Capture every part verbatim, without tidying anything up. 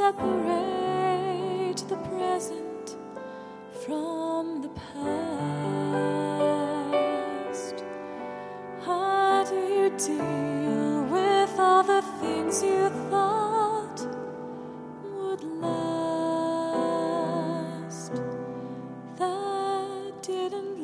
separate the present from the past? How do you deal with all the things you thought would last that didn't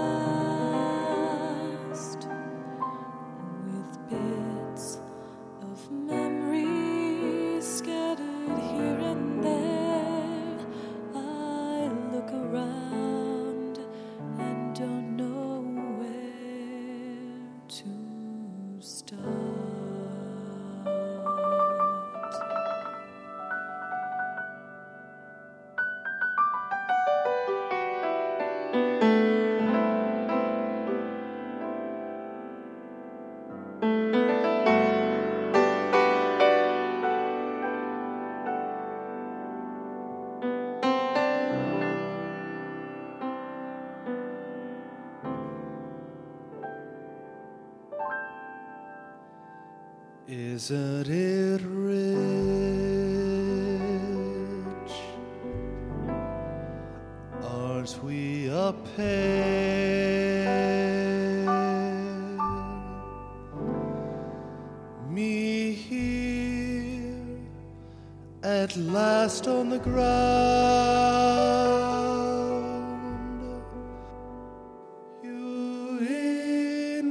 last? With bits of memory scattered here and there, I look around and don't know where to start. Isn't it rich? Aren't we a pair? Me here at last on the ground, you in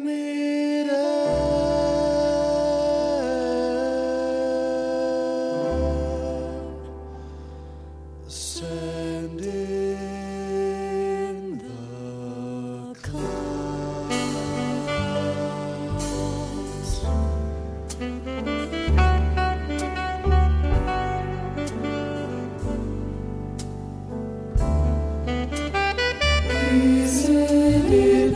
midair, sand in the clouds. Isn't it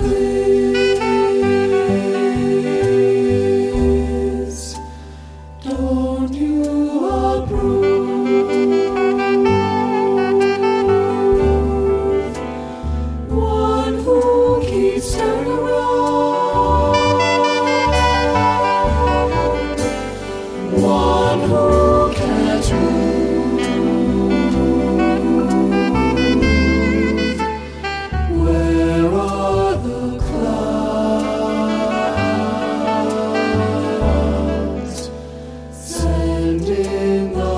bliss? Don't you approve? One who keeps turning around, one who can't move. Where are the clouds? Sand in the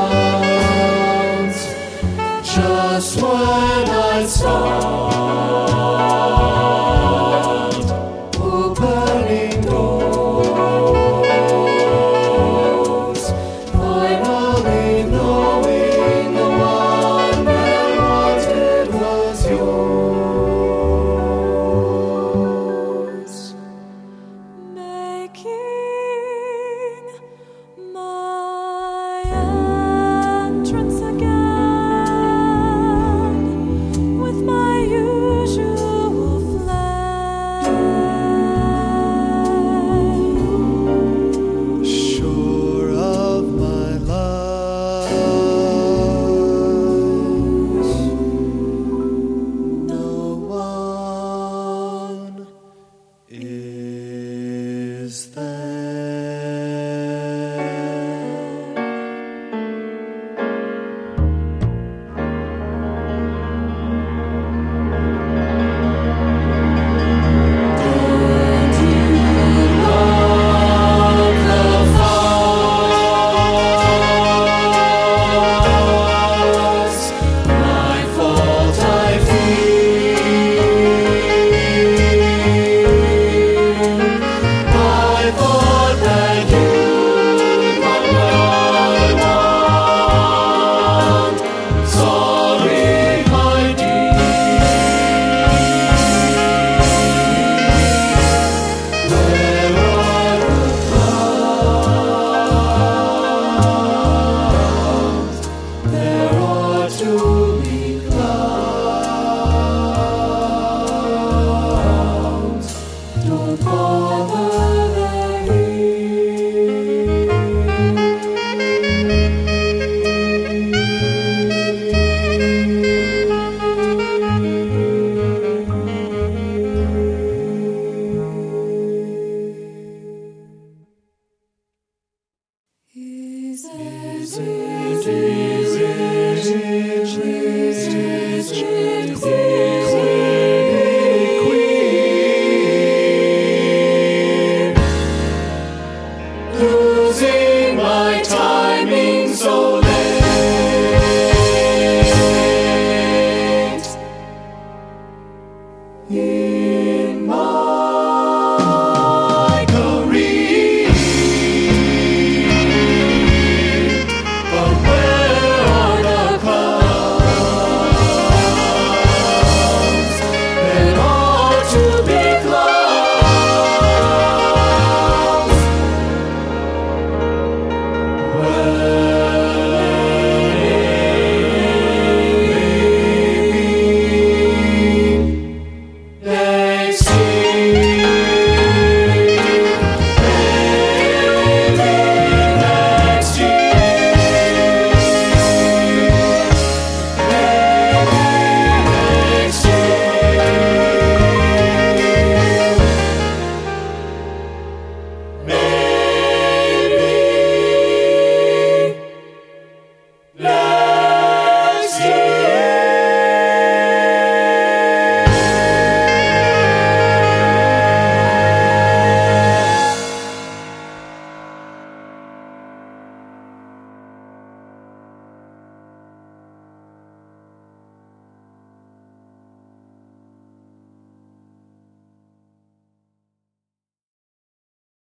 clouds. Just when I start